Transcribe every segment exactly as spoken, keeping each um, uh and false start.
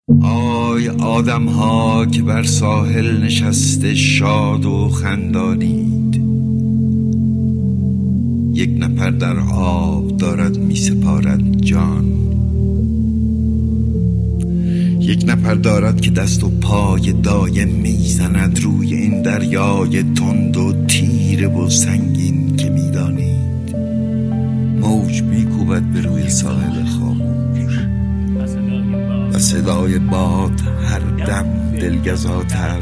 آی آدم ها که بر ساحل نشسته شاد و خندانید، یک نفر در آب دارد می سپارد جان، یک نفر دارد که دست و پای دایم می زند روی این دریای تند و تیره و سنگین که می دانید. موج می کوبد به روی ساحل خاموش و صدای باد هر دم دلگزاتر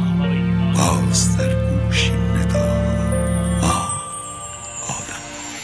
باز در گوشی ندا. آه آدم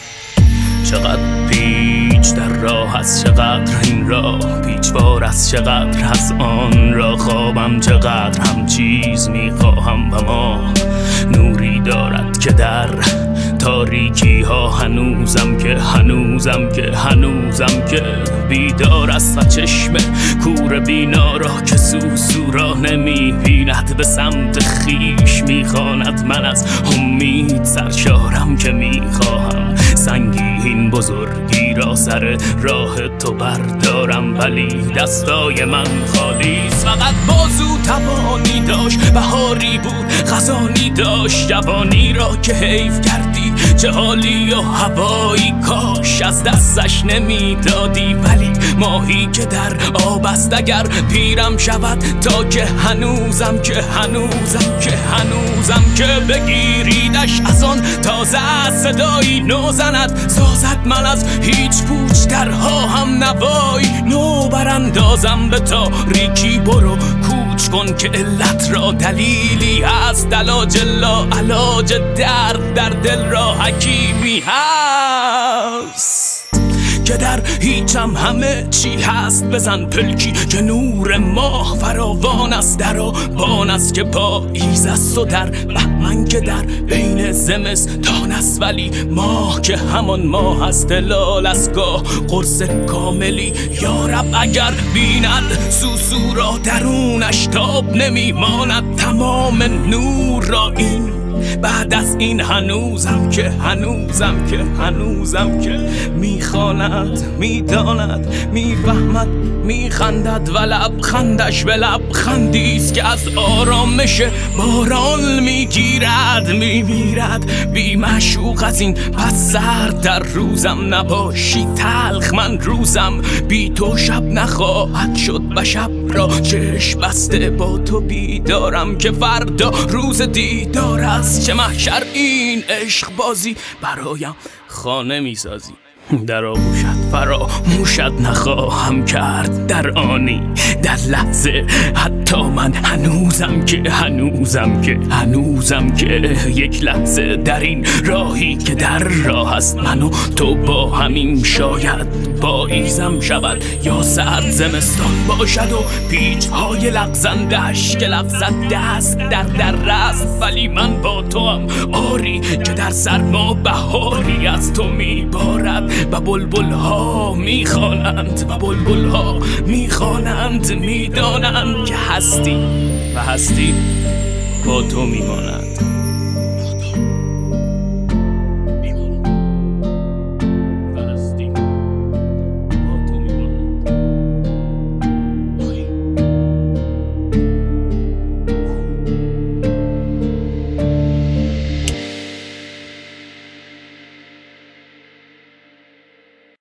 چقدر پیچ در راه از چقدر این راه پیچ بار از چقدر از آن را خوابم چقدر هم چیز میخواهم و ما نوری دارد که در تاریکی ها هنوزم که هنوزم که هنوزم که بیدار است و چشم کور بینا را که سوسو را نمی بیند به سمت خیش میخواند. من از امید سرشارم که میخواهم سنگین بزرگی را سر راه تو بردارم، ولی دستای من خالیست. فقط بازو توانی داشت، بهاری بود خزانی داشت، جوانی را که حیف کردی چه حالی و هوایی کاش از دستش نمیدادی. ولی ماهی که در آب است اگر پیرم شود تا که هنوزم که هنوزم که هنوزم که بگیریدش از آن تازه صدایی نو زند سازد من از هیچ پوچ درها هم نوای نو براندازم به تاریکی. برو کوچ کن که علت را دلیلی هست، علاج لا علاج درد در دل را حکیمی هست که در هیچم همه چی هست. بزن پلکی که نور ماه فراوان است، در و بان است که پاییز است و در بهمن که در بین زمستان است، ولی ماه که همان ماه است هلال است گاه قرص کاملی. یارب اگر بیند سوسو را درونش تاب نمیماند تمام نور را این بعد از این هنوزم که هنوزم که هنوزم که میخواند میداند میفهمد میخندد و لبخندش به لبخندیست که از آرامش باران میگیرد میمیرد. بی معشوق از این پس سرد در روزم نباشی تلخ من روزم بی تو شب نخواهد شد و شب را چشم بسته با تو بیدارم که فردا روز دیدار است. چه محشر این عشق بازی برایم خانه میسازی در آغوشت فراموشت نخواهم کرد در آنی در لحظه. حتی من هنوزم که هنوزم که هنوزم که یک لحظه در این راهی که در راه است من و تو با همین شاید پاییزم شود یا سرد زمستان باشد و پیچ های لغزندش که لفظت دست در در است. ولی من با تو هم آری که در سرما بهاری از تو میبارد و بلبل ها میخوانند و بلبل ها میخوانند میدانند که هستی و هستی با تو میماند.